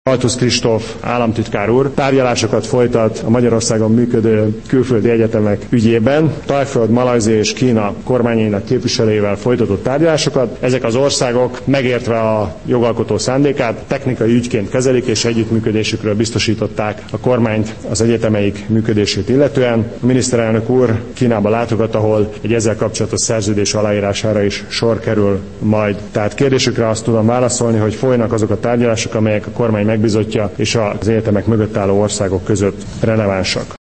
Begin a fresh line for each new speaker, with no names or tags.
Baltusz Kristóf államtitkár úr tárgyalásokat folytat a Magyarországon működő külföldi egyetemek ügyében. Tajföld, Malajzia és Kína kormányainak képviselőivel folytatott tárgyalásokat. Ezek az országok megértve a jogalkotó szándékát technikai ügyként kezelik és együttműködésükről biztosították a kormányt az egyetemeik működését illetően. A miniszterelnök úr Kínába látogat, ahol egy ezzel kapcsolatos szerződés aláírására is sor kerül majd. Tehát kérdésükre azt tudom válaszolni, hogy folynak azok a tárgyalások, amelyek a kormány megbízottja és az egyetemek mögött álló országok között relevánsak.